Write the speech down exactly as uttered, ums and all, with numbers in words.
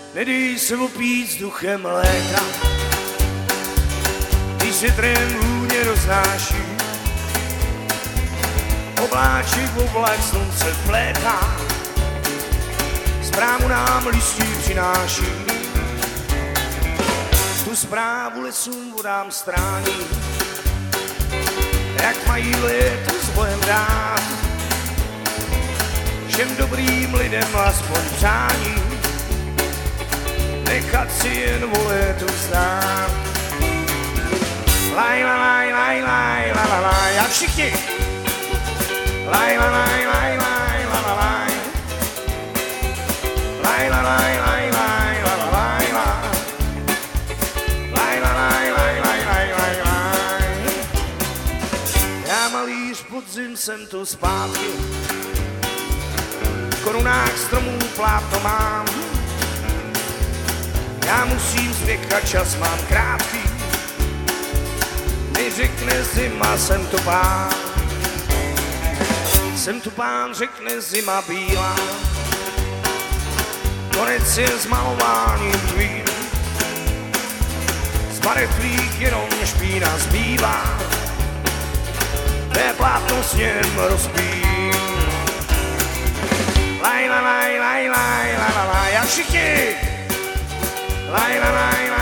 Nedej se opít vzduchem léta, když se trém vůně roznáší. Obláček v oblak slunce vlétá, zprávu nám listí přináší. Tu zprávu lesům vodám strání, jak mají léto s bojem dát. Všem dobrým lidem aspoň přání, nechat si jen o létu znát. Laj, la, laj, laj, laj, la, la, laj, a všichni. Laj, la, laj, laj, laj, la, la, laj. Laj, la, laj, laj, laj, la, la, laj, la. Laj, la, laj, laj, laj, laj, laj, laj. Já malíř podzim jsem tu zpátky, v korunách stromů plátno mám. Já musím zvěkat, čas mám krátký, mi řekne zima, jsem tu pán. Jsem tu pán, řekne zima bílá, konec je s malováním tvým. Z barev tvých jenom špína zbývá, té plátno s něm rozpím. Laj, la, laj, laj, laj, la, la, laj, a všichni. Laj, la, laj, laj.